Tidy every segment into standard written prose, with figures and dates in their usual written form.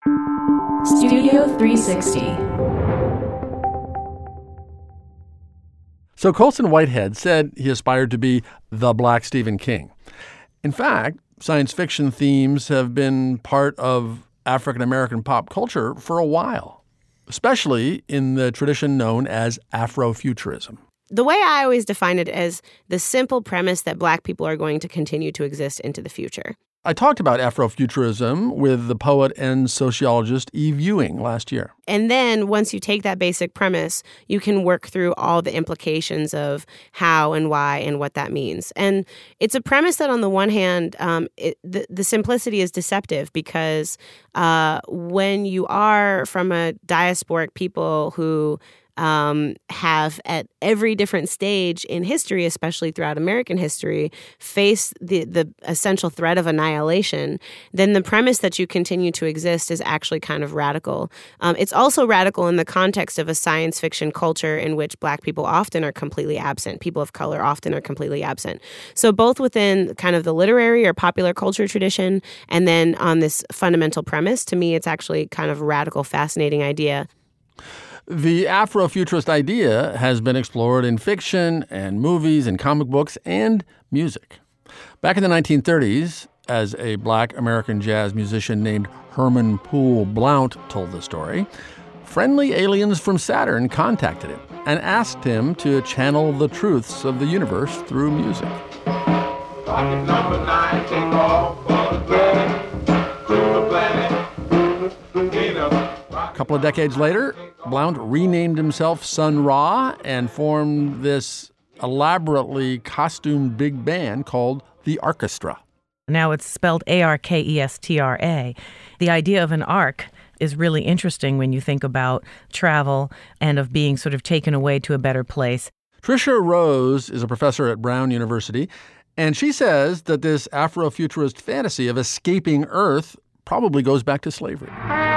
Studio 360. So Colson Whitehead said he aspired to be the Black Stephen King. In fact, science fiction themes have been part of African American pop culture for a while, especially in the tradition known as Afrofuturism. The way I always define it is the simple premise that Black people are going to continue to exist into the future. I talked about Afrofuturism with the poet and sociologist Eve Ewing last year. And then once you take that basic premise, you can work through all the implications of how and why and what that means. And it's a premise that on the one hand, the simplicity is deceptive because when you are from a diasporic people who have at every different stage in history, especially throughout American history, face the essential threat of annihilation, then the premise that you continue to exist is actually kind of radical. It's also radical in the context of a science fiction culture in which Black people often are completely absent. People of color often are completely absent. So both within kind of the literary or popular culture tradition and then on this fundamental premise, to me, it's actually kind of a radical, fascinating idea. The Afrofuturist idea has been explored in fiction and movies and comic books and music. Back in the 1930s, as a Black American jazz musician named Herman Poole Blount told the story, friendly aliens from Saturn contacted him and asked him to channel the truths of the universe through music. Number 9, take off for the planet, to the planet. A couple of decades later, Blount renamed himself Sun Ra and formed this elaborately costumed big band called the Arkestra. Now it's spelled Arkestra. The idea of an ark is really interesting when you think about travel and of being sort of taken away to a better place. Tricia Rose is a professor at Brown University, and she says that this Afrofuturist fantasy of escaping Earth probably goes back to slavery.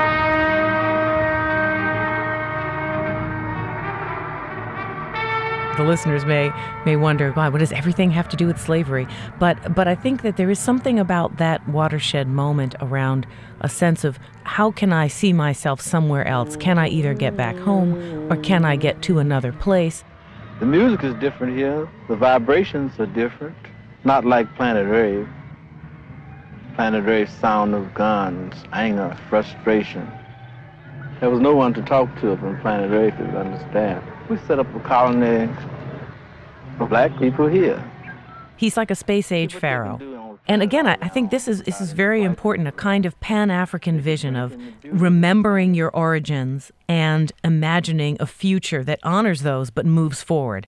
The listeners may wonder, God, what does everything have to do with slavery? But I think that there is something about that watershed moment around a sense of how can I see myself somewhere else? Can I either get back home or can I get to another place? The music is different here. The vibrations are different. Not like Planet Rave. Planet Rave's sound of guns, anger, frustration. There was no one to talk to from Planet Rave to understand. We set up a colony for Black people here. He's like a space-age pharaoh. And again, I think this is very important, a kind of Pan-African vision of remembering your origins and imagining a future that honors those but moves forward.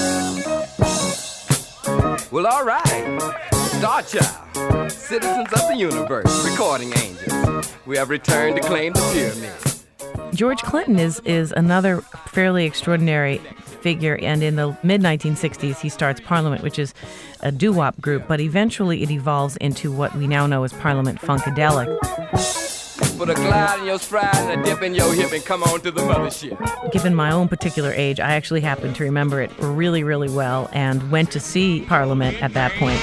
Well, all right. Star Child, citizens of the universe, recording angels. We have returned to claim the pyramid. George Clinton is another fairly extraordinary figure, and in the mid-1960s he starts Parliament, which is a doo-wop group, but eventually it evolves into what we now know as Parliament Funkadelic. Put a glide in your stride and a dip in your hip and come on to the mothership. Given my own particular age, I actually happen to remember it really, really well and went to see Parliament at that point.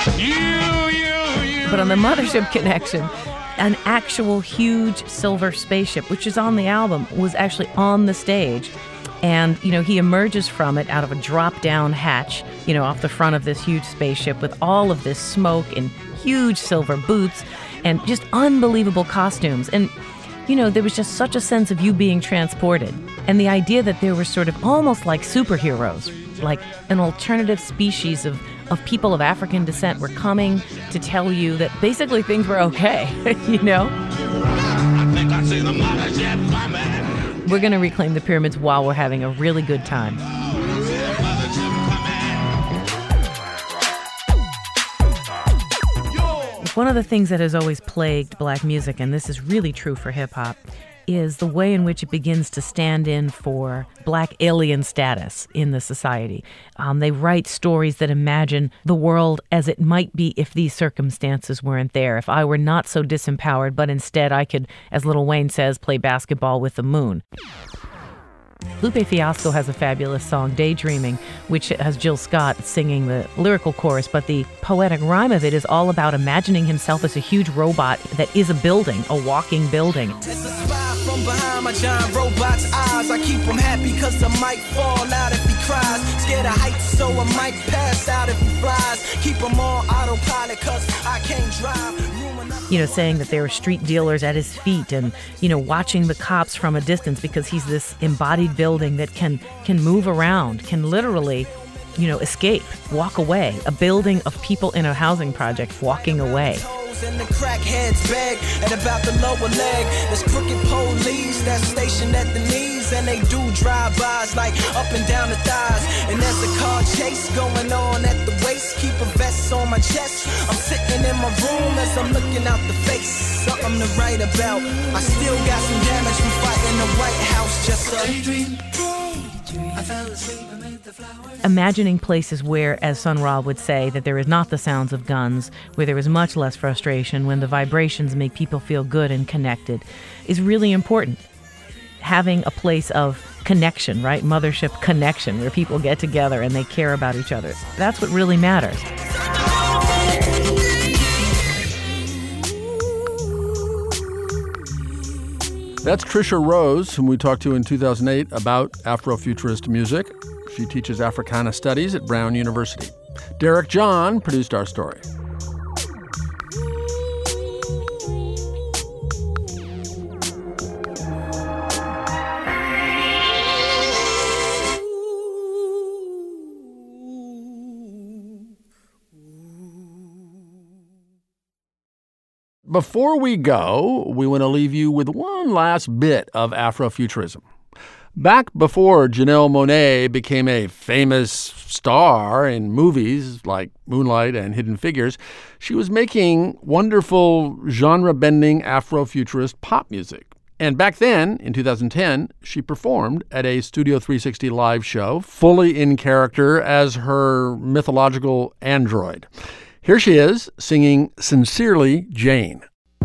But on the Mothership Connection, an actual huge silver spaceship, which is on the album, was actually on the stage. And, he emerges from it out of a drop-down hatch, off the front of this huge spaceship with all of this smoke and huge silver boots and just unbelievable costumes. And, there was just such a sense of you being transported. And the idea that there were sort of almost like superheroes, like an alternative species of people of African descent were coming to tell you that basically things were okay, We're going to reclaim the pyramids while we're having a really good time. One of the things that has always plagued Black music, and this is really true for hip-hop, is the way in which it begins to stand in for Black alien status in the society. They write stories that imagine the world as it might be if these circumstances weren't there, if I were not so disempowered, but instead I could, as Lil Wayne says, play basketball with the moon. Lupe Fiasco has a fabulous song, Daydreaming, which has Jill Scott singing the lyrical chorus, but the poetic rhyme of it is all about imagining himself as a huge robot that is a building, a walking building. It's a spy from behind my giant robot's eyes. I keep him happy because I might fall out if he cries. Scared of heights, so I might pass out if he flies. Keep him on autopilot because I can't drive. Saying that there are street dealers at his feet and, watching the cops from a distance because he's this embodied building that can move around, can literally, escape, walk away. A building of people in a housing project walking away. And the crackheads beg at about the lower leg. There's crooked police that's stationed at the knees, and they do drive-bys like up and down the thighs. And there's a car chase going on at the waist. Keep a vest on my chest. I'm sitting in my room as I'm looking out the face. Something to write about. I still got some damage from fighting the White House. Just a daydream. I fell asleep amid the flowers. Imagining places where, as Sun Ra would say, that there is not the sounds of guns, where there is much less frustration, when the vibrations make people feel good and connected, is really important. Having a place of connection, right? Mothership connection, where people get together and they care about each other. That's what really matters. That's Trisha Rose, whom we talked to in 2008 about Afrofuturist music. She teaches Africana Studies at Brown University. Derek John produced our story. Before we go, we want to leave you with one last bit of Afrofuturism. Back before Janelle Monáe became a famous star in movies like Moonlight and Hidden Figures, she was making wonderful genre-bending Afrofuturist pop music. And back then, in 2010, she performed at a Studio 360 live show, fully in character as her mythological android. Here she is, singing Sincerely Jane.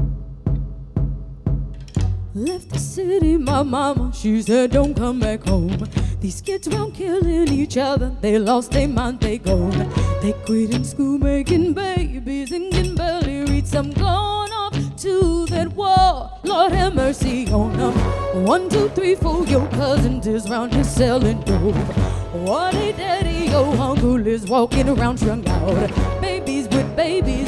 Left the city, my mama, she said don't come back home. These kids around killing each other, they lost their mind, they gone. They quit in school making babies and can barely read some, gone off to that war. Lord have mercy on them. 1, 2, 3, 4, your cousins is round here selling dope. What a daddy, your uncle is walking around strung out. Babies with babies